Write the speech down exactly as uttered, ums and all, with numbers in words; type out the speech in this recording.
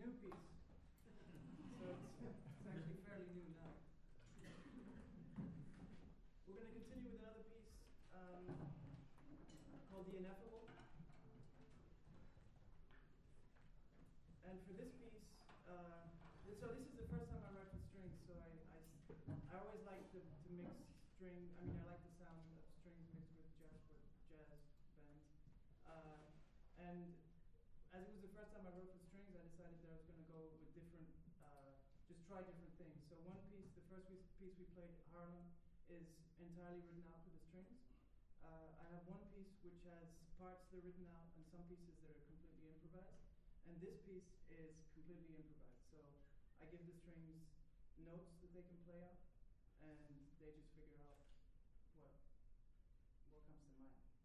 new piece. So it's, it's actually fairly new now. We're going to continue with another piece um, called The Ineffable. And for this piece, uh, so this is the first time I write with strings, so I, I, I always like to, to mix string, I mean I like the sound of strings mixed with jazz, with jazz bands. Uh, and as it was the first time I wrote with strings, I decided that I was going to go with different, uh, just try different things. So one piece, the first piece we played, Harlem, is entirely written out with the strings. Uh, I have one piece which has parts that are written out and some pieces that are completely improvised. And this piece is completely improvised. So I give the strings notes that they can play out, and they just figure out what what comes to mind.